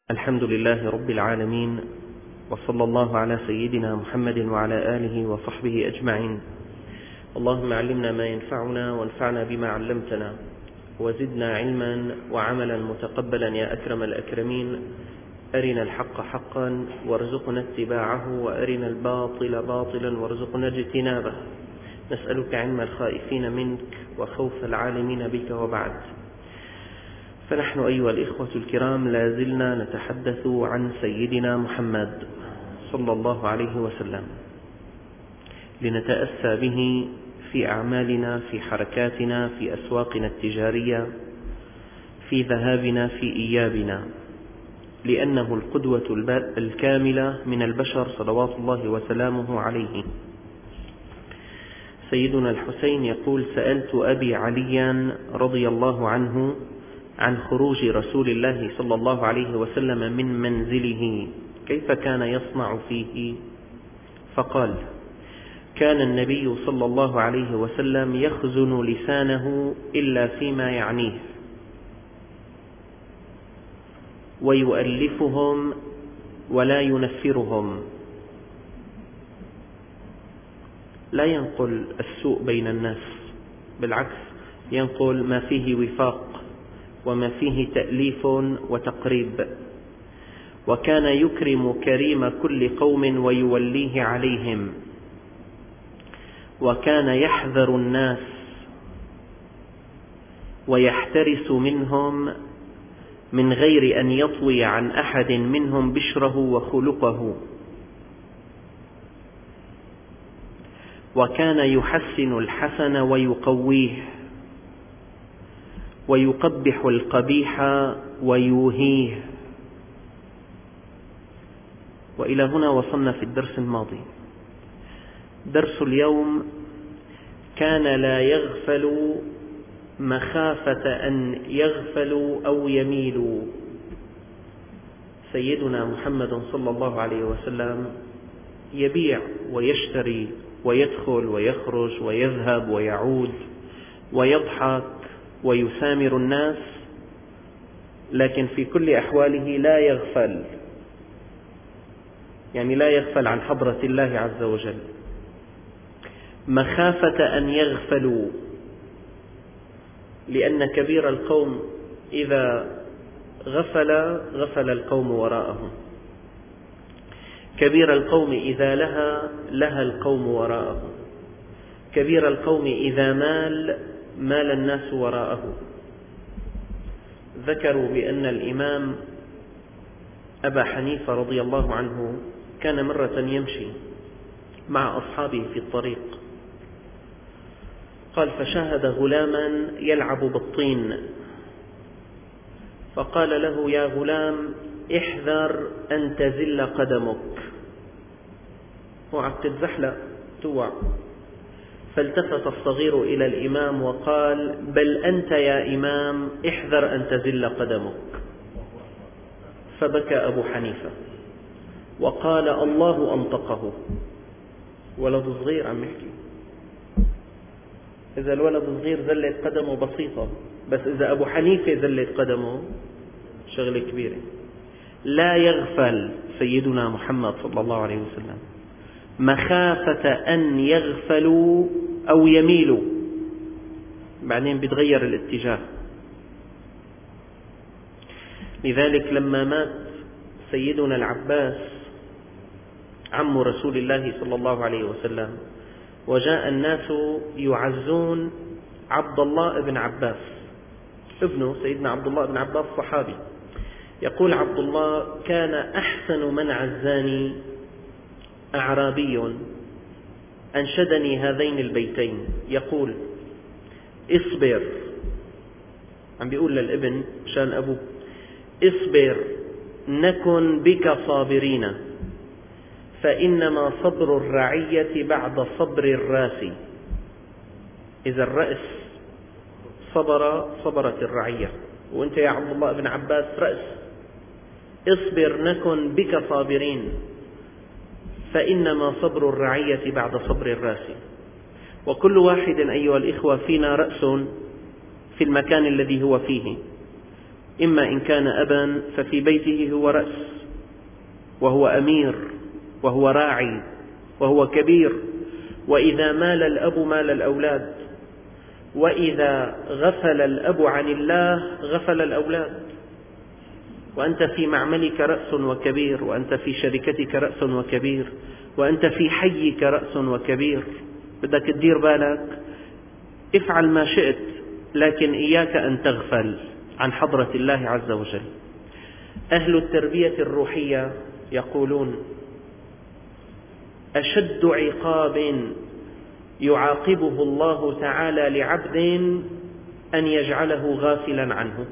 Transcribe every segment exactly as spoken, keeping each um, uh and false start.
الحمد لله رب العالمين، وصلى الله على سيدنا محمد وعلى آله وصحبه أجمعين. اللهم علمنا ما ينفعنا وانفعنا بما علمتنا، وزدنا علما وعملا متقبلا يا أكرم الأكرمين. أرنا الحق حقا وارزقنا اتباعه، وأرنا الباطل باطلا وارزقنا اجتنابه. نسألك علم الخائفين منك وخوف العالمين بك. وبعد، فنحن أيها الإخوة الكرام لا زلنا نتحدث عن سيدنا محمد صلى الله عليه وسلم، لنتأسى به في أعمالنا، في حركاتنا، في أسواقنا التجارية، في ذهابنا، في إيابنا، لأنه القدوة الكاملة من البشر صلوات الله وسلامه عليه. سيدنا الحسين يقول: سألت أبي عليا رضي الله عنه عن خروج رسول الله صلى الله عليه وسلم من منزله كيف كان يصنع فيه، فقال: كان النبي صلى الله عليه وسلم يخزن لسانه إلا فيما يعنيه، ويؤلفهم ولا ينفرهم، لا ينقل السوء بين الناس، بالعكس ينقل ما فيه وفاق وما فيه تأليف وتقريب. وكان يكرم كريم كل قوم ويوليه عليهم، وكان يحذر الناس ويحترس منهم من غير أن يطوي عن أحد منهم بشره وخلقه، وكان يحسن الحسن ويقويه، ويقبح القبيح ويوهيه. وإلى هنا وصلنا في الدرس الماضي. درس اليوم: كان لا يغفل مخافة أن يغفلوا أو يميلوا. سيدنا محمد صلى الله عليه وسلم يبيع ويشتري ويدخل ويخرج ويذهب ويعود ويضحك ويسامر الناس، لكن في كل أحواله لا يغفل، يعني لا يغفل عن حضرة الله عز وجل، مخافة أن يغفلوا، لأن كبير القوم إذا غفل غفل القوم وراءه، كبير القوم إذا لهى لهى القوم وراءه، كبير القوم إذا مال مال الناس وراءه. ذكروا بأن الإمام أبا حنيفة رضي الله عنه كان مرة يمشي مع أصحابه في الطريق، قال: فشاهد غلاما يلعب بالطين، فقال له: يا غلام، احذر أن تزل قدمك، اوعى تتزحلق توع. فالتفت الصغير إلى الإمام وقال: بل أنت يا إمام، احذر أن تزل قدمك. فبكى أبو حنيفة وقال: الله أنطقه. ولد صغير عم يحكي، إذا الولد صغير زلت قدمه بسيطة، بس إذا أبو حنيفة زلت قدمه شغلة كبيرة. لا يغفل سيدنا محمد صلى الله عليه وسلم، مخافة أن يغفلوا أو يميلوا، بعدين بيتغير الاتجاه. لذلك لما مات سيدنا العباس عم رسول الله صلى الله عليه وسلم، وجاء الناس يعزون عبد الله بن عباس ابنه، سيدنا عبد الله بن عباس صحابي. يقول عبد الله: كان أحسن من عزاني أعرابي أنشدني هذين البيتين، يقول: اصبر، عم بيقول للابن شان أبوه، اصبر نكن بك صابرين، فإنما صبر الرعية بعد صبر الراس. إذا الرأس صبر صبرت الرعية، وأنت يا عبد الله بن عباس رأس. اصبر نكن بك صابرين، فإنما صبر الرعية بعد صبر الراس. وكل واحد أيها الإخوة فينا رأس في المكان الذي هو فيه، إما إن كان أبا ففي بيته هو رأس وهو أمير وهو راعي وهو كبير، وإذا مال الأب مال الأولاد، وإذا غفل الأب عن الله غفل الأولاد. وأنت في معملك رأس وكبير، وأنت في شركتك رأس وكبير، وأنت في حيك رأس وكبير. بدك تدير بالك، افعل ما شئت، لكن إياك أن تغفل عن حضرة الله عز وجل. أهل التربية الروحية يقولون: أشد عقاب يعاقبه الله تعالى لعبد أن يجعله غافلا عنه.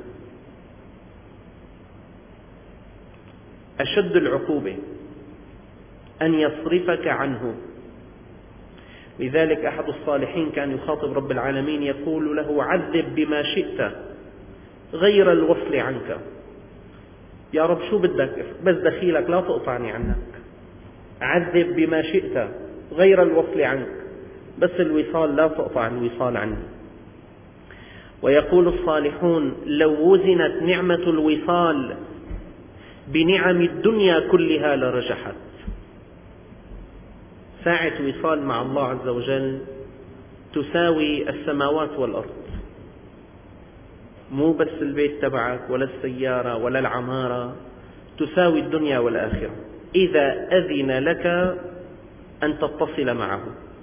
أشد العقوبة أن يصرفك عنه. لذلك أحد الصالحين كان يخاطب رب العالمين يقول له: عذب بما شئت غير الوصل عنك. يا رب شو بدك، بس دخيلك لا تقطعني عنك. عذب بما شئت غير الوصل عنك، بس الوصال لا تقطع الوصال عني. ويقول الصالحون: لو وزنت نعمة الوصال بنعم الدنيا كلها لرجحت. ساعة وصال مع الله عز وجل تساوي السماوات والأرض، مو بس البيت تبعك ولا السيارة ولا العمارة، تساوي الدنيا والآخرة إذا أذن لك أن تتصل معه.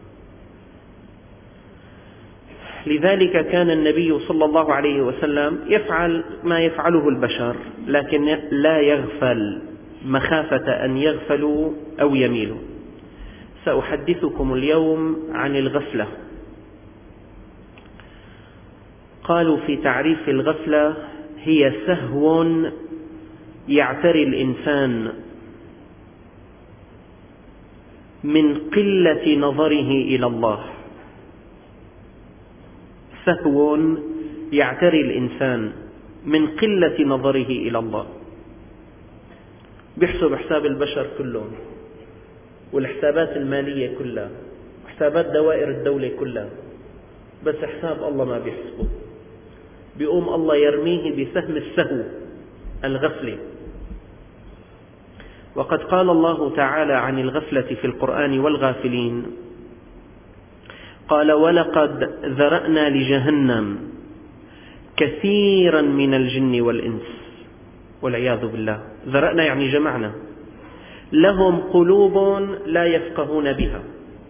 لذلك كان النبي صلى الله عليه وسلم يفعل ما يفعله البشر، لكن لا يغفل مخافة أن يغفلوا أو يميلوا. سأحدثكم اليوم عن الغفلة. قالوا في تعريف الغفلة: هي سهو يعتري الإنسان من قلة نظره إلى الله. سهو يعتري الإنسان من قلة نظره إلى الله. بيحسب حساب البشر كلهم، والحسابات المالية كلها، حسابات دوائر الدولة كلها، بس حساب الله ما بيحسبه. بيقوم الله يرميه بسهم السهو، الغفلة. وقد قال الله تعالى عن الغفلة في القرآن والغافلين: قال: ولقد ذرأنا لجهنم كثيرا من الجن والإنس، والعياذ بالله. ذرأنا يعني جمعنا. لهم قلوب لا يفقهون بها،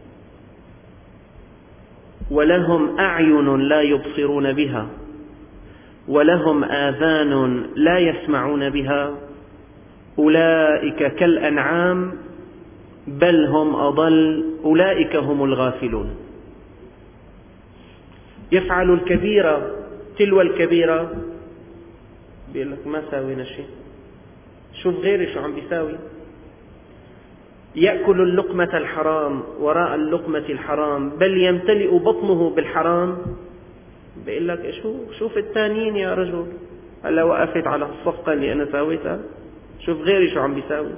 ولهم أعين لا يبصرون بها، ولهم آذان لا يسمعون بها، أولئك كالأنعام بل هم أضل، أولئك هم الغافلون. يفعل الكبيرة تلو الكبيرة، بيقول لك ما ساوينا شيء، شوف غيري شو عم بيساوي. يأكل اللقمة الحرام وراء اللقمة الحرام، بل يمتلئ بطنه بالحرام. بيقول لك شو شوف التانيين يا رجل، هلا وقفت على الصفقة اللي أنا ساويتها، شوف غيري شو عم بيساوي.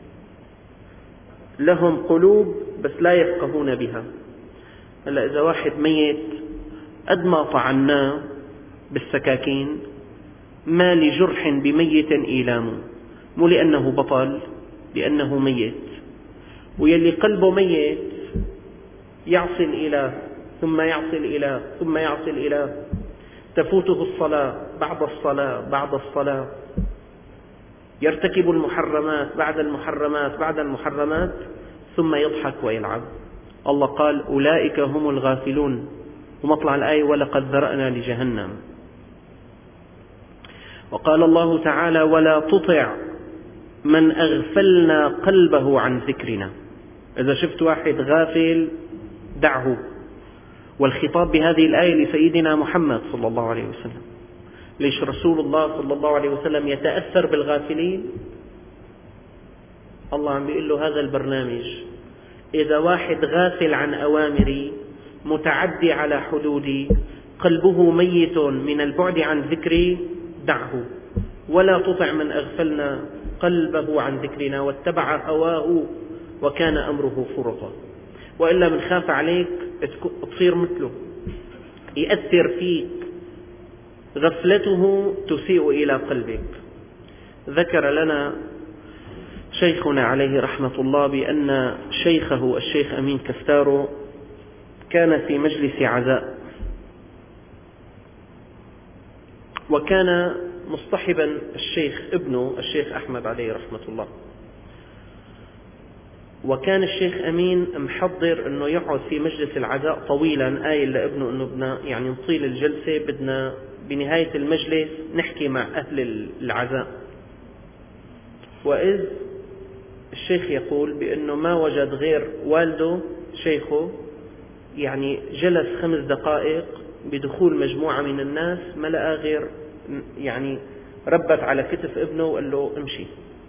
لهم قلوب بس لا يفقهون بها. هلا إذا واحد ميت قد ما طعناه بالسكاكين، ما لجرح بميت إيلام، مو لأنه بطل، لأنه ميت. ويلي قلبه ميت يعصي الإله ثم يعصي الإله ثم يعصي الإله، تفوته الصلاة بعد الصلاة بعد الصلاة، يرتكب المحرمات بعد المحرمات بعد المحرمات، ثم يضحك ويلعب. الله قال: أولئك هم الغافلون. ومطلع الآية: ولقد ذرأنا لجهنم. وقال الله تعالى: ولا تطع من أغفلنا قلبه عن ذكرنا. إذا شفت واحد غافل دعه. والخطاب بهذه الآية لسيدنا محمد صلى الله عليه وسلم. ليش رسول الله صلى الله عليه وسلم يتأثر بالغافلين؟ الله عم بيقول له هذا البرنامج، إذا واحد غافل عن أوامري، متعدي على حدودي، قلبه ميت من البعد عن ذكري، دعه. ولا تطع من أغفلنا قلبه عن ذكرنا واتبع هواه وكان أمره فرطا. وإلا من خاف عليك تصير مثله، يأثر فيك، غفلته تسيء إلى قلبك. ذكر لنا شيخنا عليه رحمة الله بأن شيخه الشيخ أمين كستارو كان في مجلس عزاء، وكان مصطحبا الشيخ ابنه الشيخ أحمد عليه رحمة الله، وكان الشيخ أمين محضر أنه يقعد في مجلس العزاء طويلا، قايل لابنه أنه بدنا يعني نطيل الجلسة، بدنا بنهاية المجلس نحكي مع أهل العزاء. وإذ الشيخ يقول بأنه ما وجد غير والده شيخه، يعني جلس خمس دقائق بدخول مجموعة من الناس، ما لقى غير يعني ربت على كتف ابنه وقال له امشي،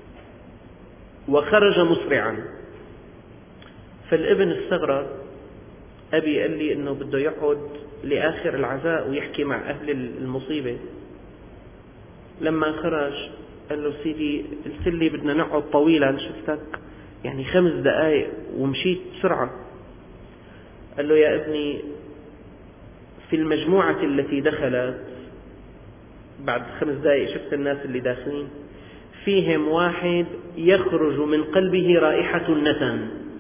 وخرج مسرعا. فالابن استغرب، أبي قال لي أنه بده يقعد لآخر العزاء ويحكي مع أهل المصيبة. لما خرج قال له سيدي قلت لي بدنا نقعد طويلا، شفتك يعني خمس دقائق ومشيت بسرعة. قال له يا ابني في المجموعة التي دخلت بعد خمس دقائق شفت الناس اللي داخلين، فيهم واحد يخرج من قلبه رائحة النتن،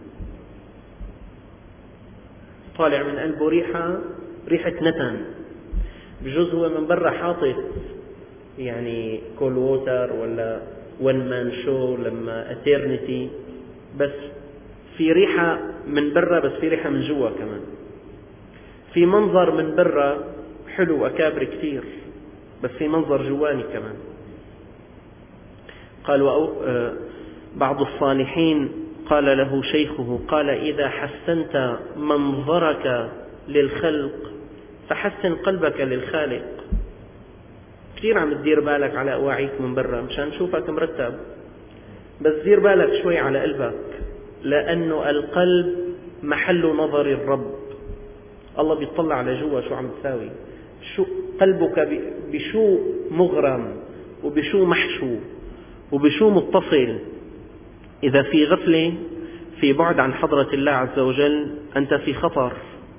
طالع من قلبه ريحة ريحة نتن. بجوز هو من برا حاطط يعني كول ووتر ولا ون مان شو لما اترنتي، بس في ريحة من برا، بس في ريحة من جوا كمان، في منظر من برا حلو أكابر كثير، بس في منظر جواني كمان. قال بعض الصالحين قال له شيخه، قال إذا حسنت منظرك للخلق فحسن قلبك للخالق. كثير عم تدير بالك على أواعيك من برا مشان نشوفك مرتب، بس دير بالك شوي على قلبك، لأنه القلب محل نظر الرب. الله بيطلع على جوا شو عم تساوي، شو قلبك بشو مغرم وبشو محشو وبشو متصل. إذا في غفلة، في بعد عن حضرة الله عز وجل، أنت في خطر.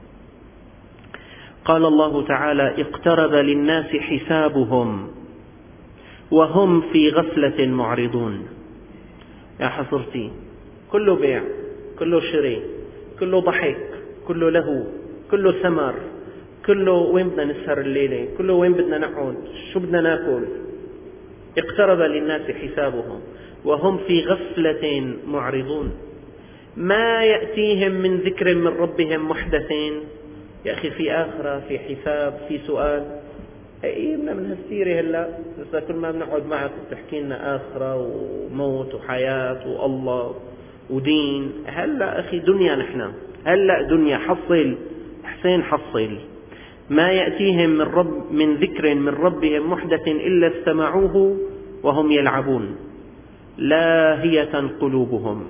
قال الله تعالى اقترب للناس حسابهم وهم في غفلة معرضون. يا حسرتي، كله بيع، كله شري، كله ضحك، كله لهو، كله ثمر، كله وين بدنا نسهر الليلة، كله وين بدنا نقعد، شو بدنا ناكل. اقترب للناس حسابهم وهم في غفلة معرضون، ما يأتيهم من ذكر من ربهم محدثين. يا أخي في آخرة، في حساب، في سؤال. أي من هالسيرة هلا، بس كل ما بنقعد معك بتحكي لنا آخرة وموت وحياة والله ودين. هلا أخي دنيا، نحن هلا دنيا. حصل حسين، حصل. ما يأتيهم من رب من ذكر من ربهم محدث إلا استمعوه وهم يلعبون لاهية قلوبهم.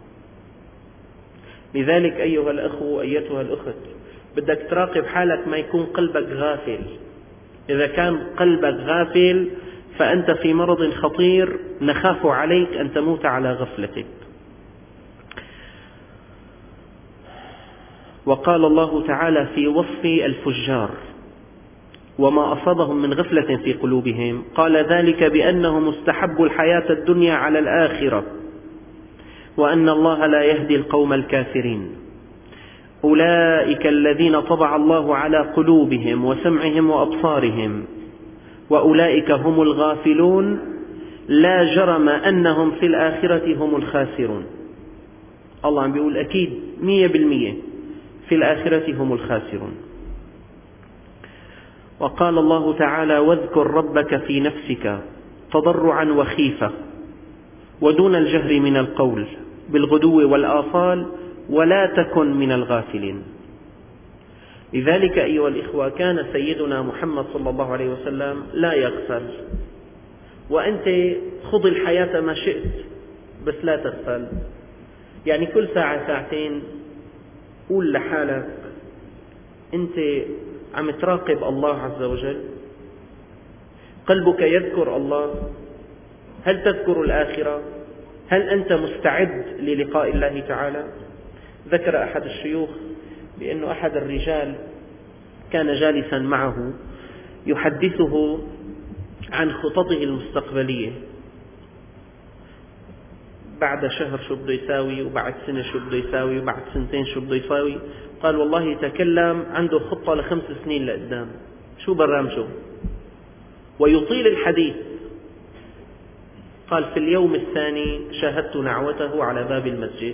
لذلك أيها الأخ أيتها الأخت، بدك تراقب حالك ما يكون قلبك غافل. إذا كان قلبك غافل فأنت في مرض خطير، نخاف عليك أن تموت على غفلتك. وقال الله تعالى في وصف الفجار وما أصابهم من غفلة في قلوبهم، قال ذلك بأنهم استحبوا الحياة الدنيا على الآخرة وأن الله لا يهدي القوم الكافرين. أولئك الذين طبع الله على قلوبهم وسمعهم وأبصارهم وأولئك هم الغافلون لا جرم أنهم في الآخرة هم الخاسرون. الله عم بيقول أكيد مية بالمية في الآخرة هم الخاسرون. وقال الله تعالى واذكر ربك في نفسك تضرعا وخيفة ودون الجهر من القول بالغدو والآصال ولا تكن من الغافلين. لذلك أيها الإخوة كان سيدنا محمد صلى الله عليه وسلم لا يغفل. وأنت خذ الحياة ما شئت بس لا تغفل. يعني كل ساعة ساعتين قول لحالك أنت عم تراقب الله عز وجل، قلبك يذكر الله، هل تذكر الآخرة؟ هل أنت مستعد للقاء الله تعالى؟ ذكر أحد الشيوخ بأن أحد الرجال كان جالسا معه يحدثه عن خططه المستقبلية، بعد شهر شو بده يساوي، وبعد سنة شو بده يساوي، وبعد سنتين شو بده يساوي. قال والله تكلم عنده خطة لخمس سنين لقدام، شو برنامجه، ويطيل الحديث. قال في اليوم الثاني شاهدت نعوته على باب المسجد.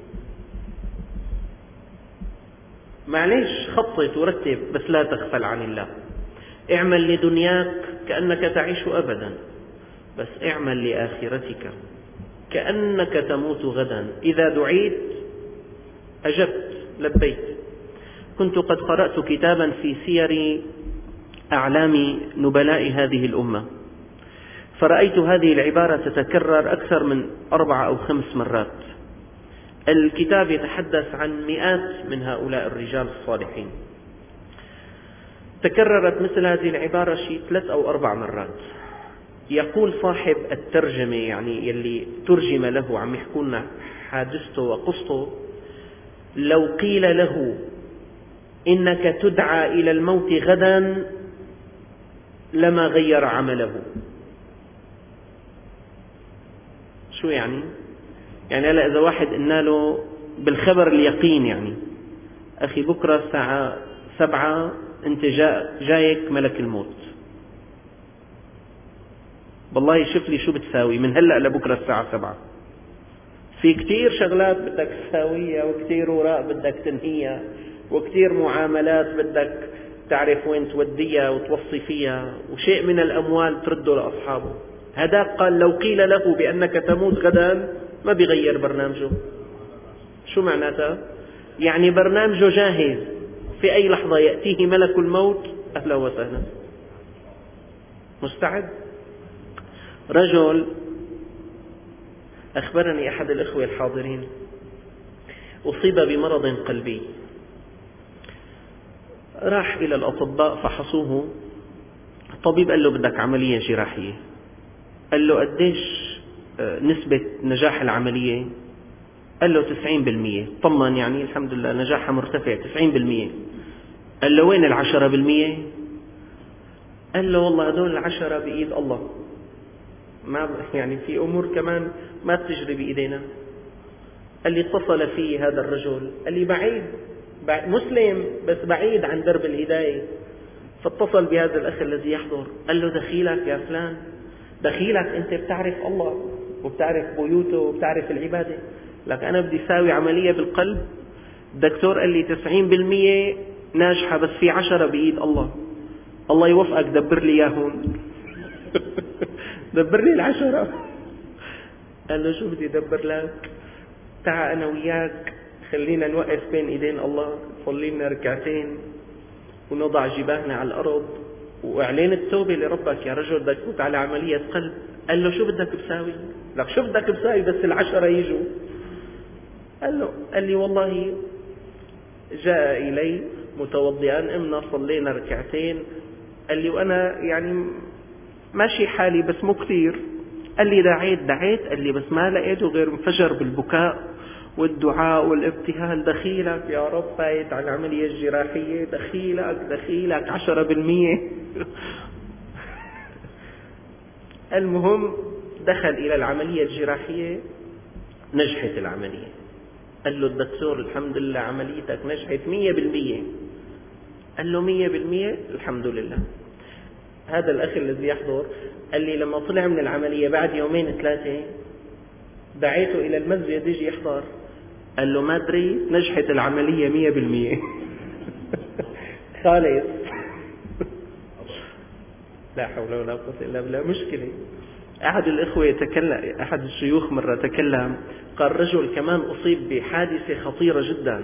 معليش خطط ورتب، بس لا تغفل عن الله. اعمل لدنياك كأنك تعيش أبدا، بس اعمل لآخرتك كأنك تموت غدا. إذا دعيت أجبت لبيت. كنت قد قرأت كتابا في سير أعلام نبلاء هذه الأمة، فرأيت هذه العبارة تتكرر أكثر من أربع أو خمس مرات. الكتاب يتحدث عن مئات من هؤلاء الرجال الصالحين. تكررت مثل هذه العبارة شيء ثلاث أو أربع مرات. يقول صاحب الترجمة، يعني يلي ترجم له، عم يحكونا حادثته وقصته: لو قيل له إنك تدعى إلى الموت غدا لما غير عمله. شو يعني؟ يعني هلا إذا واحد قلنا له بالخبر اليقين، يعني أخي بكرة الساعة سبعة أنت جا جايك ملك الموت، والله شوف لي شو بتساوي من هلأ لبكرة الساعة سبعة. في كتير شغلات بدك تساويها، وكتير وراء بدك تنهيها، وكتير معاملات بدك تعرف وين توديها وتوصي فيها، وشيء من الأموال ترده لأصحابه. هذا قال لو قيل له بأنك تموت غدا ما بيغير برنامجه. شو معناتها؟ يعني برنامجه جاهز، في أي لحظة يأتيه ملك الموت أهلا وسهلا، مستعد. رجل أخبرني أحد الإخوة الحاضرين أصيب بمرض قلبي، راح إلى الأطباء فحصوه. الطبيب قال له بدك عملية جراحية. قال له قديش نسبة نجاح العملية؟ قال له تسعين بالمئة. طمن، يعني الحمد لله نجاحها مرتفع تسعين بالمئة. قال له وين العشرة بالمئة؟ قال له والله هذول العشرة بإيد الله، ما يعني في أمور كمان ما بتجري بإيدينا. قال لي اتصل في هذا الرجل، قال لي بعيد مسلم بس بعيد عن درب الهداية، فاتصل بهذا الأخ الذي يحضر. قال له دخيلك يا فلان، دخيلك أنت بتعرف الله وبتعرف بيوته وبتعرف العبادة، لك أنا بدي ساوي عملية بالقلب. الدكتور قال لي تسعين بالمئة ناجحة بس في عشرة بإيد الله، الله يوفقك دبر لي إياهون. دبر لي العشرة. قال له شو بدي دبر لك؟ تعال أنا وياك خلينا نوقف بين إيدين الله، نصلي لنا ركعتين ونضع جباهنا على الأرض وإعلان التوبة لربك. يا رجل بدك تفوت على عملية قلب. قال له شو بدك بساوي؟ لك شو بدك بساوي بس العشرة يجوا؟ قال له قال لي والله جاء إلي متوضئا، امنا صلينا ركعتين. قال لي وأنا يعني ماشي حالي بس مو كثير. قال لي دعيت دعيت قال لي بس ما لقيته غير انفجر بالبكاء والدعاء والابتهال. دخيلك يا رب فايت على العملية الجراحية، دخيلك دخيلك عشرة بالمية. المهم دخل إلى العملية الجراحية، نجحت العملية. قال له الدكتور الحمد لله عمليتك نجحت مية بالمية. قال له مية بالمية الحمد لله. هذا الأخ الذي يحضر قال لي لما طلع من العملية بعد يومين ثلاثة دعيته إلى المسجد يجي يحضر. قال له ما أدري نجحت العملية مية بالمية. خالص. لا حول ولا قوة إلا بالله. مشكلة. أحد الإخوة يتكلم، أحد الشيوخ مرة تكلم قال رجل كمان أصيب بحادثة خطيرة جدا،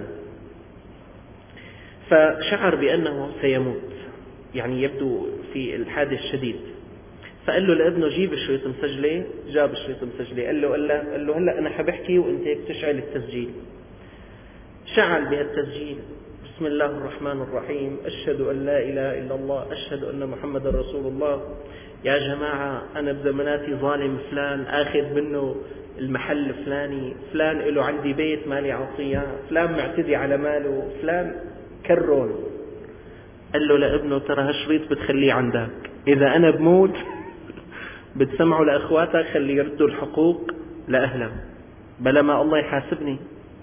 فشعر بأنه سيموت، يعني يبدو في الحادث شديد. فقال له لابنه جيب الشريط مسجلة. جاب الشريط مسجلة. قال له قال له, قال له هلا أنا حبحكي وأنت بتشعل التسجيل. شعل بهالتسجيل بسم الله الرحمن الرحيم، أشهد أن لا إله إلا الله، أشهد أن محمد رسول الله. يا جماعة أنا بزمناتي ظالم فلان، آخذ منه المحل الفلاني، فلان له عندي بيت مالي عطية، فلان معتدي على ماله، فلان كرون. قال له لابنه ترى هالشريط بتخليه عندك، إذا أنا بموت بتسمعوا لأخواتك خلي يردوا الحقوق لأهلهم بلا ما الله يحاسبني.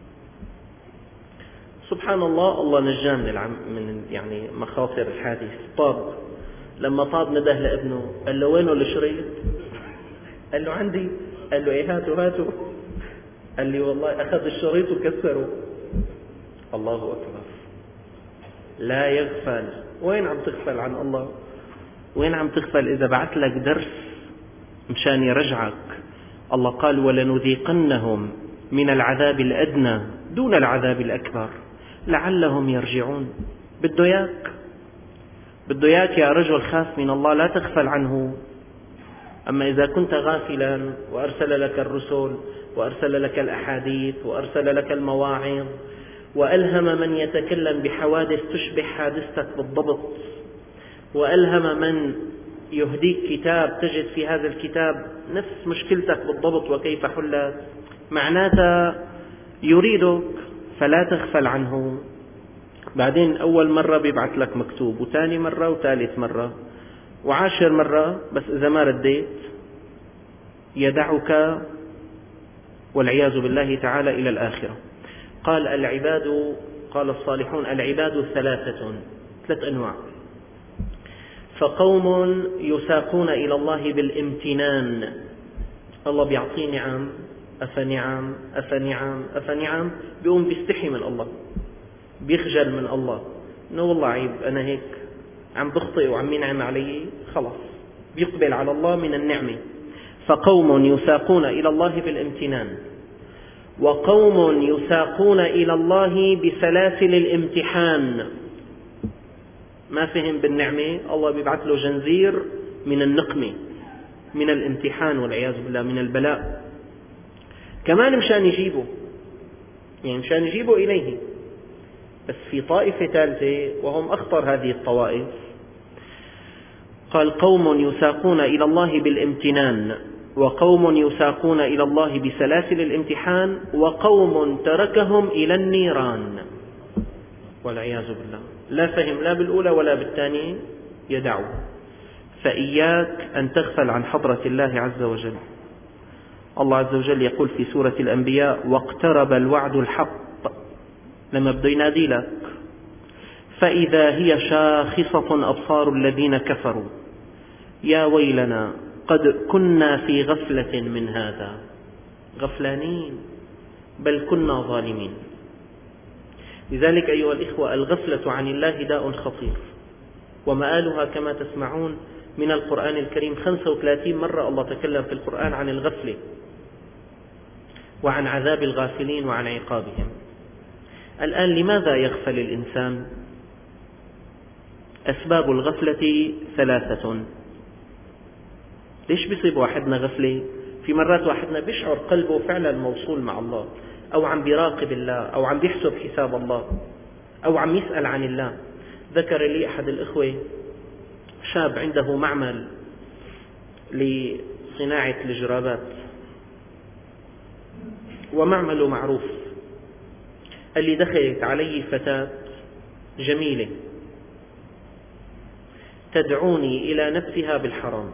سبحان الله، الله نجاه من العم من يعني مخاطر الحادث. طاب لما طاب نده لابنه قال له وينه الشريط؟ قال له عندي. قال له ايه هاتوا هاتوا. قال لي والله أخذ الشريط وكسره. الله أكبر. لا يغفل. وين عم تغفل عن الله؟ وين عم تغفل إذا بعث لك درس مشان يرجعك؟ الله قال ولنذيقنهم من العذاب الأدنى دون العذاب الأكبر لعلهم يرجعون. بده ياك بده ياك يا رجل خاف من الله، لا تغفل عنه. أما إذا كنت غافلا وأرسل لك الرسل وأرسل لك الأحاديث وأرسل لك المواعظ وألهم من يتكلم بحوادث تشبه حادثتك بالضبط، وألهم من يهديك كتاب تجد في هذا الكتاب نفس مشكلتك بالضبط وكيف حلت، معناته يريدك، فلا تغفل عنه. بعدين أول مرة بيبعث لك مكتوب، وثاني مرة وثالث مرة وعاشر مرة، بس إذا ما رديت يدعك والعياذ بالله تعالى إلى الآخرة. قال العباد، قال الصالحون العباد ثلاثة، ثلاث أنواع: فقوم يساقون إلى الله بالامتنان، الله بيعطيه نعم، أفنعم أفنعم أفنعم، بيقوم بيستحي من الله، بيخجل من الله، إنه والله عيب أنا هيك عم بخطئ وعم ينعم علي، خلاص بيقبل على الله من النعمة. فقوم يساقون إلى الله بالامتنان، وقوم يساقون إلى الله بسلاسل الامتحان. ما فهم بالنعمة، الله بيبعث له جنزير من النقمة، من الامتحان والعياذ بالله، من البلاء، كمان مشان يجيبه، يعني مشان يجيبه إليه. بس في طائفة ثالثة وهم أخطر هذه الطوائف، قال قوم يساقون إلى الله بالامتنان، وقوم يساقون إلى الله بسلاسل الامتحان، وقوم تركهم إلى النيران والعياذ بالله. لا فهم لا بالأولى ولا بالثانية، يدعو. فإياك أن تغفل عن حضرة الله عز وجل. الله عز وجل يقول في سورة الأنبياء: واقترب الوعد الحق، لما بده ينادي لك: فإذا هي شاخصة أبصار الذين كفروا يا ويلنا قد كنا في غفلة من هذا، غفلانين بل كنا ظالمين. لذلك أيها الإخوة، الغفلة عن الله داء خطير، ومآلها كما تسمعون من القرآن الكريم. خمسة وثلاثين مرة الله تكلم في القرآن عن الغفلة وعن عذاب الغافلين وعن عقابهم. الآن لماذا يغفل الإنسان؟ أسباب الغفلة ثلاثة. ليش بيصيب واحدنا غفلة؟ في مرات واحدنا بيشعر قلبه فعلا موصول مع الله، أو عم بيراقب الله، أو عم بيحسب حساب الله، أو عم يسأل عن الله. ذكر لي أحد الإخوة شاب عنده معمل لصناعة الجرابات ومعمله معروف. قال لي دخلت علي فتاة جميلة تدعوني إلى نفسها بالحرام،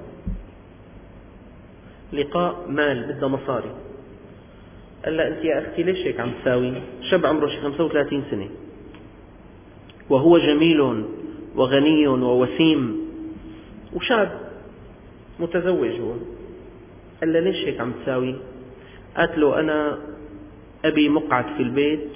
لقاء مال، بدها مصاري. قال لها: أنت يا أختي ليش هيك عم تساوي؟ شاب عمره شي خمسة وثلاثين سنة وهو جميل وغني ووسيم وشاب متزوج هو. قال لها: ليش هيك عم تساوي؟ قالت له: أنا أبي مقعد في البيت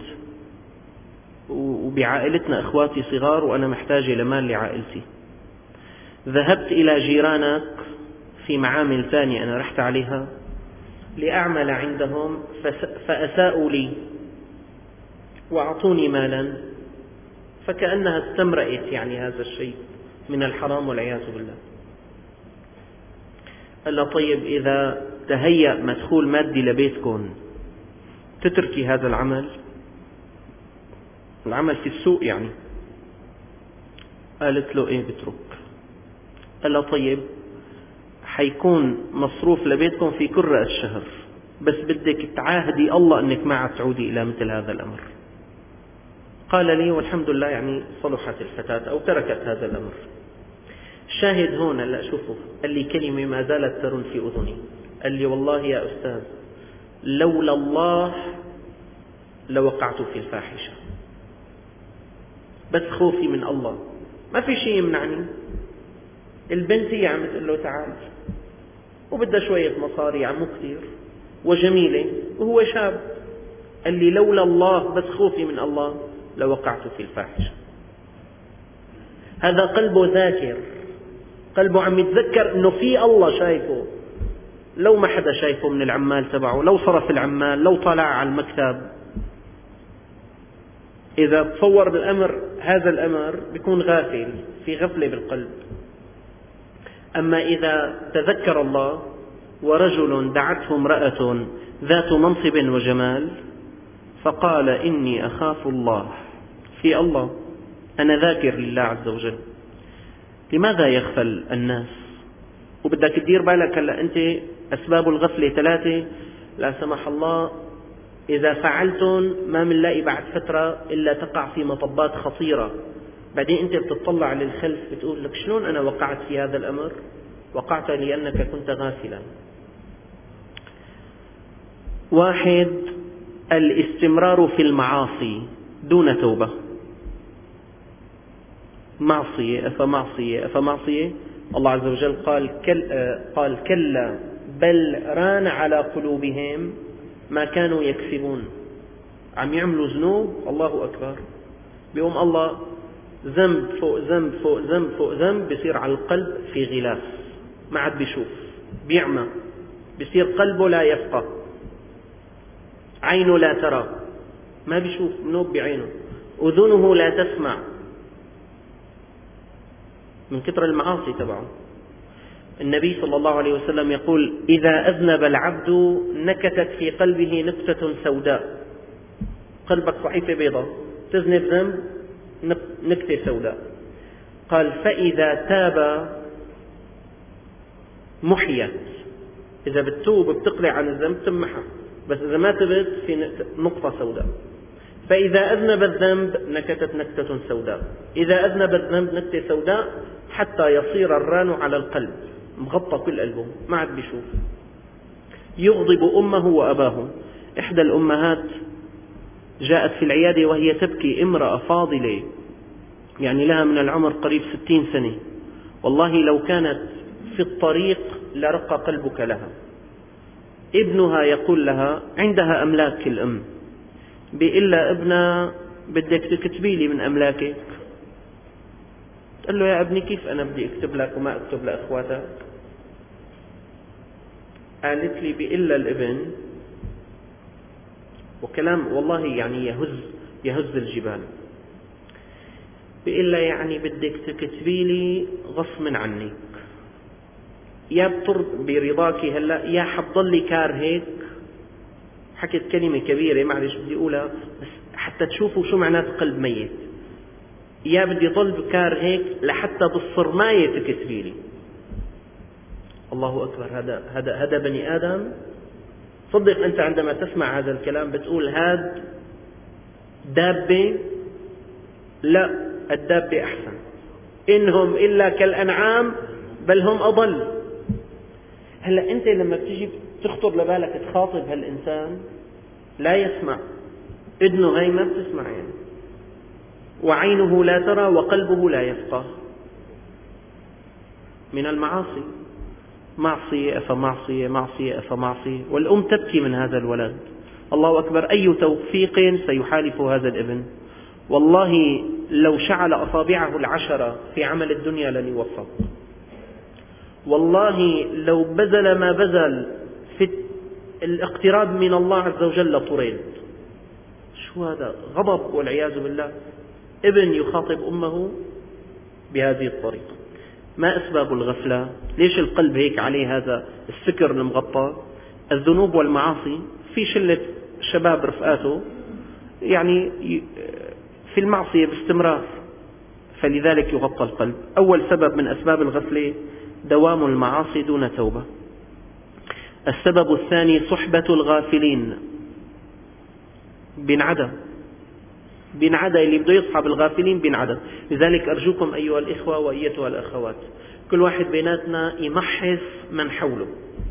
وبعائلتنا إخواتي صغار وأنا محتاجة لمال لعائلتي. ذهبت إلى جيرانك في معامل ثانية أنا رحت عليها لأعمل عندهم فأساءوا لي وأعطوني مالا، فكأنها استمرأت يعني هذا الشيء من الحرام والعياذ بالله. قال له: طيب إذا تهيأ مدخول مادي لبيتكم تتركي هذا العمل؟ العمل في السوق يعني. قالت له: إيه بترك. قال له: طيب حيكون مصروف لبيتكم في كل رأس الشهر، بس بدك تعاهدي الله أنك ما عاد تعودي إلى مثل هذا الأمر. قال لي والحمد لله يعني صلحت الفتاة أو تركت هذا الأمر. الشاهد هون لا أشوفه، قال لي كلمة ما زالت ترن في أذني، قال لي والله يا أستاذ لولا الله لوقعت في الفاحشة، بس خوفي من الله، ما في شيء يمنعني. البنت هي عم تقول له تعال وبدها شوية مصاري عمو كثير وجميلة وهو شاب، قال لي لولا الله بس خوفي من الله لوقعت في الفاحشة. هذا قلبه ذاكر، قلبه عم يتذكر انه في الله شايفه، لو ما حدا شايفه من العمال تبعه، لو صرف العمال، لو طلع على المكتب، إذا تصور بالأمر هذا الأمر بيكون غافل، في غفلة بالقلب. أما إذا تذكر الله ورجل دعته امرأة ذات منصب وجمال فقال إني أخاف الله، في الله أنا ذاكر لله عز وجل، لماذا يغفل الناس؟ وبدك تدير بالك هلا أنت أسباب الغفلة ثلاثة لا سمح الله، إذا فعلتم ما منلاقي بعد فترة إلا تقع في مطبات خطيرة، بعدين أنت بتطلع للخلف بتقول لك شلون أنا وقعت في هذا الأمر؟ وقعت لأنك كنت غافلا. واحد، الاستمرار في المعاصي دون توبة، معصية أفمعصية أفمعصية، الله عز وجل قال كل قال كلا بل ران على قلوبهم ما كانوا يكسبون، عم يعملوا ذنوب الله أكبر، بيقوم الله ذنب فوق ذنب فوق ذنب فوق ذنب بيصير على القلب في غلاف، ما عاد بيشوف، بيعمى، بيصير قلبه لا يفقه، عينه لا ترى، ما بيشوف، منوب بعينه، أذنه لا تسمع من كثر المعاصي تبعه. النبي صلى الله عليه وسلم يقول إذا أذنب العبد نكتت في قلبه نكتة سوداء، قلبك صحيفة بيضاء تذنب ذنب نكتة سوداء، قال فإذا تاب محيت، إذا بتتوب بتقلع عن الذنب تمحى، بس إذا ما تبت في نقطة سوداء. فإذا أذنب الذنب نكتت نكتة سوداء، إذا أذنب الذنب نكتة سوداء حتى يصير الران على القلب، مغطى كل قلبه ما عاد بيشوف، يغضب أمه وأباه. إحدى الأمهات جاءت في العيادة وهي تبكي، امرأة فاضلة يعني لها من العمر قريب ستين سنة، والله لو كانت في الطريق لرق قلبك لها. ابنها يقول لها، عندها أملاك الأم، بيقول لها ابنها بدك تكتبي لي من أملاكك، قال له يا ابني كيف أنا بدي أكتب لك وما أكتب لأخواتك؟ قالت لي بيقول لها الابن، وكلام والله يعني يهز يهز الجبال، بيقول لها يعني بدك تكتبي لي غصب عنك، يا بطر برضاك هلا يا حتضلي كار هيك. حكيت كلمة كبيرة معلش بدي أقولها بس حتى تشوفوا شو معنات قلب ميت، يا بدي ضل بكار هيك لحتى بالصرماية تكتبي لي. الله أكبر، هذا هذا هذا بني آدم. صدق أنت عندما تسمع هذا الكلام بتقول هاد دابة؟ لا، الدابة أحسن، إنهم إلا كالأنعام بل هم أضل. هلا أنت لما بتيجي تخطر لبالك تخاطب هالإنسان لا يسمع، إذنه هاي ما بتسمع يعني، وعينه لا ترى وقلبه لا يفقه، من المعاصي، معصية أفمعصية معصية أفمعصية، والأم تبكي من هذا الولد. الله أكبر، أي توفيق سيحالف هذا الابن. والله لو شعل أصابعه العشرة في عمل الدنيا لن يوفق، والله لو بذل ما بذل في الاقتراب من الله عز وجل لطرد. شو هذا؟ غضب والعياذ بالله. ابن يخاطب أمه بهذه الطريقة. ما أسباب الغفلة؟ ليش القلب هيك عليه هذا السكر المغطى؟ الذنوب والمعاصي. في شلة شباب رفقاته يعني في المعصية باستمرار، فلذلك يغطى القلب. أول سبب من أسباب الغفلة دوام المعاصي دون توبة. السبب الثاني صحبة الغافلين، بنعدم بينعدى، اللي بده يصحى بالغافلين بينعدى. لذلك أرجوكم أيها الإخوة وأيتها الأخوات، كل واحد بيناتنا يمحص من حوله،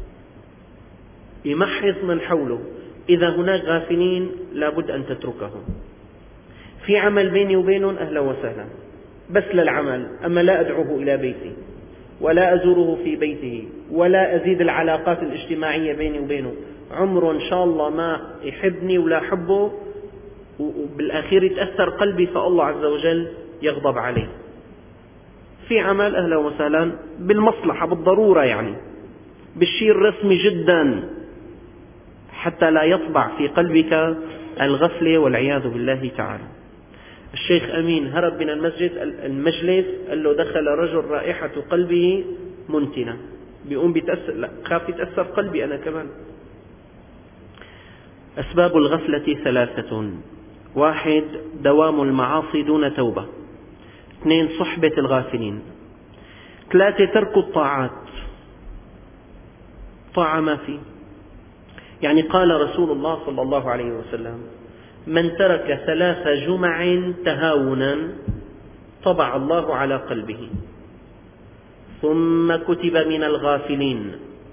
يمحص من حوله. إذا هناك غافلين لابد أن تتركهم. في عمل بيني وبينهم أهلا وسهلا، بس للعمل، أما لا أدعوه إلى بيتي ولا أزوره في بيته ولا أزيد العلاقات الاجتماعية بيني وبينه. عمره إن شاء الله ما يحبني ولا أحبه، وبالأخير يتأثر قلبي فالله عز وجل يغضب عليه. في عمل أهلا وسهلا بالمصلحة بالضرورة، يعني بالشيء الرسمي جدا، حتى لا يطبع في قلبك الغفلة والعياذ بالله تعالى. الشيخ أمين هرب من المسجد المجلس، قال له دخل رجل رائحة قلبه منتنة، بيقوم بيتأثر، لا خاف يتأثر قلبي أنا كمان. أسباب الغفلة ثلاثة: واحد دوام المعاصي دون توبة، اثنين صحبة الغافلين، ثلاثة ترك الطاعات، طاعة ما في. يعني قال رسول الله صلى الله عليه وسلم: من ترك ثلاث جمع تهاونا طبع الله على قلبه ثم كتب من الغافلين.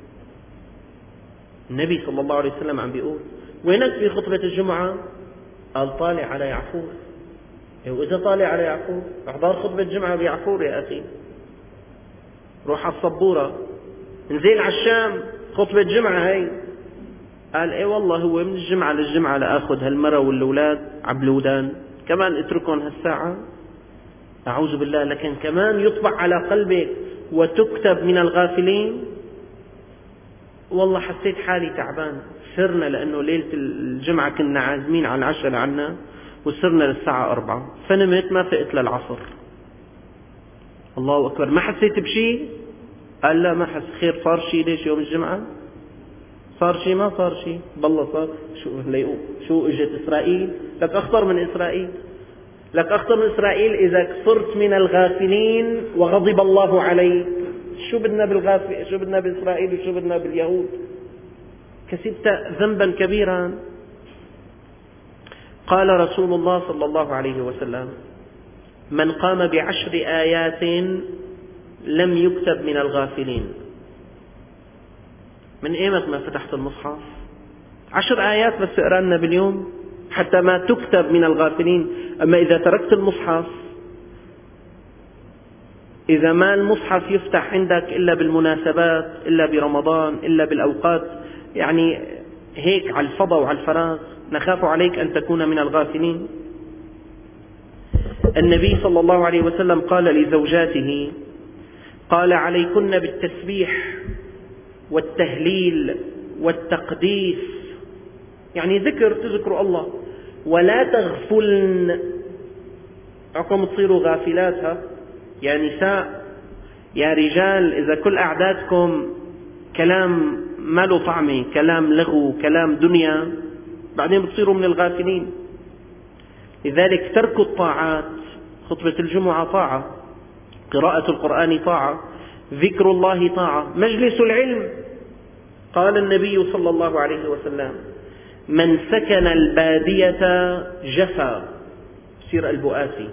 النبي صلى الله عليه وسلم عم بيقول وينك في خطبة الجمعة؟ قال طالع على يعفور. وإذا طالع على يعفور احضر خطبة جمعة بيعفور يا أخي، روح على الصبورة، انزل على الشام، خطبة جمعة هاي. قال ايه والله هو من الجمعة للجمعة لأخذ هالمرة والأولاد عبلودان كمان اتركهم هالساعة؟ أعوذ بالله. لكن كمان يطبع على قلبك وتكتب من الغافلين. والله حسيت حالي تعبان، سرنا لأنه ليلة الجمعة كنا عازمين على العشاء لعنا وسرنا للساعة أربعة، فنمت ما فقت للعصر. الله أكبر. ما حسيت بشيء؟ قال لا ما حس. خير صار شيء؟ ليش يوم الجمعة صار شيء؟ ما صار شيء، بالله صار. شو شو اجت إسرائيل؟ لك أخطر من إسرائيل، لك أخطر من إسرائيل إذا صرت من الغافلين وغضب الله عليك. شو بدنا بالغافل، شو بدنا بإسرائيل وشو بدنا باليهود؟ كسبت ذنبا كبيرا. قال رسول الله صلى الله عليه وسلم: من قام بعشر آيات لم يكتب من الغافلين. من ايمت ما فتحت المصحف؟ عشر آيات بس اقرأ لنا باليوم حتى ما تكتب من الغافلين. أما إذا تركت المصحف، إذا ما المصحف يفتح عندك إلا بالمناسبات، إلا برمضان، إلا بالأوقات يعني هيك على الفضاء وعلى الفراغ، نخاف عليك أن تكون من الغافلين. النبي صلى الله عليه وسلم قال لزوجاته: قال عليكن بالتسبيح والتهليل والتقديس، يعني ذكر تذكروا الله، ولا تغفلن، عكم تصيروا غافلاتها يا نساء. يا رجال إذا كل أعدادكم كلام ما له طعمه، كلام لغو، كلام دنيا، بعدين بتصيروا من الغافلين. لذلك ترك الطاعات، خطبة الجمعة طاعة، قراءة القرآن طاعة، ذكر الله طاعة، مجلس العلم. قال النبي صلى الله عليه وسلم: من سكن البادية جفا، بصير البؤاسي.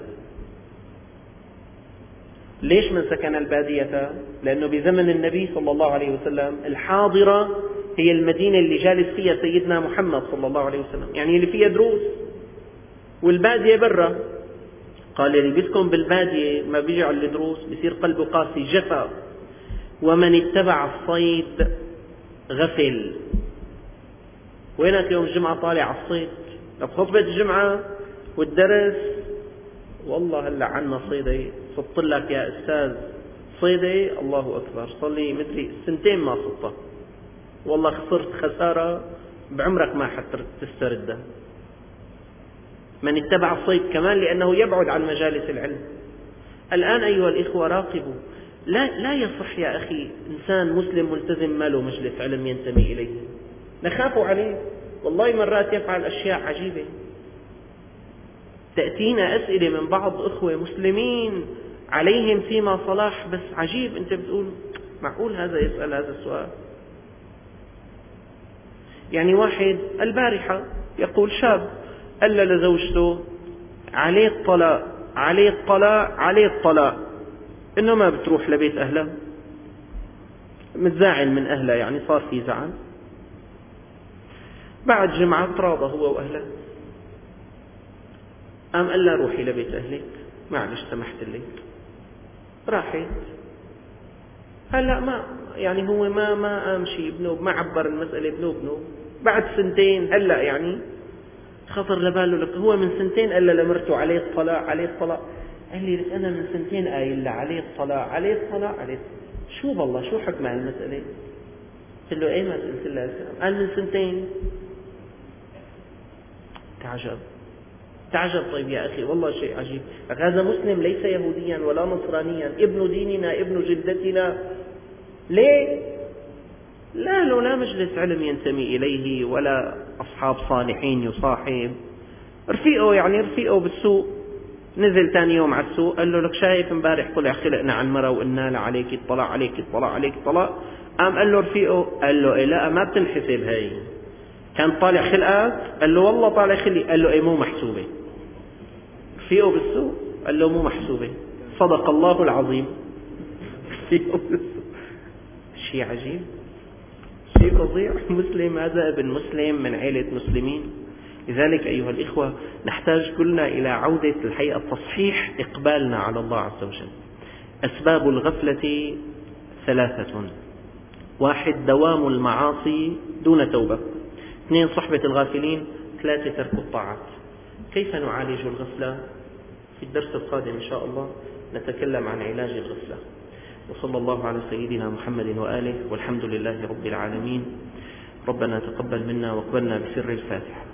ليش من سكن البادية؟ لأنه بزمن النبي صلى الله عليه وسلم الحاضرة هي المدينة اللي جالس فيها سيدنا محمد صلى الله عليه وسلم، يعني اللي فيها دروس، والبادية برا. قال اللي بيسكن بالبادية ما بيجي على الدروس بيصير قلبه قاسي، جفا. ومن اتبع الصيد غفل. وينك يوم الجمعة طالع على الصيد؟ لو خطبة الجمعة والدرس والله هلا عنا صيدة، صدت لك يا أستاذ صيدة، الله أكبر، صلي مدري سنتين ما صدتها، والله خسرت خسارة بعمرك ما حتستردها. من اتبع الصيد كمان لأنه يبعد عن مجالس العلم. الآن أيها الإخوة راقبوا، لا, لا يصح يا أخي إنسان مسلم ملتزم ما له مجلس علم ينتمي إليه، نخاف عليه. والله مرات يفعل أشياء عجيبة. تأتينا أسئلة من بعض أخوة مسلمين عليهم فيما صلاح، بس عجيب أنت بتقول معقول هذا يسأل هذا السؤال؟ يعني واحد البارحة يقول شاب قال لزوجته عليه الطلاق عليه الطلاق عليه الطلاق، إنه ما بتروح لبيت أهلها، متزاعل من أهلها، يعني صار في زعل. بعد جمعة تراضى هو وأهلها، قام قال لها روحي لبيت أهلك، معلش سمحت لك، راحت. هلا ما يعني هو ما ما قام شيء بنوب، ما عبر المسألة بنوب نوب. بعد سنتين هلا يعني خطر لباله، لك هو من سنتين قال لمرته عليه الطلاق عليه الطلاق. قال لي لك أنا من سنتين قايل له عليه الطلاق عليه الطلاق عليه الطلاق. شو بالله شو حكم على المسألة؟ قلت له أي ما قلت له الكلام؟ قال من سنتين. تعجب تعجب. طيب يا أخي والله شيء عجيب، هذا مسلم ليس يهوديا ولا نصرانيا، ابن ديننا ابن جدتنا، ليه؟ لا له لا مجلس علم ينتمي إليه ولا أصحاب صالحين يصاحب. رفيقه يعني رفيقه بالسوق، نزل ثاني يوم على السوق قال له لك شايف امبارح طلع خلقنا عن مرة وقلنا له عليك الطلاق عليك الطلاق عليك الطلاق. قام قال له رفيقه، قال له إيه لا ما بتنحسب هاي، كان طالع خلقك؟ قال له والله طالع خلقي. قال له ايه مو محسوبة. رفيقه بالسوق قال له مو محسوبة. صدق الله العظيم. رفيقه بالسوق. شيء عجيب، شيء فظيع. مسلم، هذا ابن مسلم من عائلة مسلمين. لذلك أيها الإخوة نحتاج كلنا إلى عودة الحقيقة تصحيح إقبالنا على الله عز وجل. أسباب الغفلة ثلاثة: واحد دوام المعاصي دون توبة، اثنين صحبة الغافلين، ثلاثة ترك الطاعات. كيف نعالج الغفلة؟ في الدرس القادم إن شاء الله نتكلم عن علاج الغفلة. وصلى الله على سيدنا محمد وآله، والحمد لله رب العالمين. ربنا تقبل منا واقبلنا بسر الفاتحة.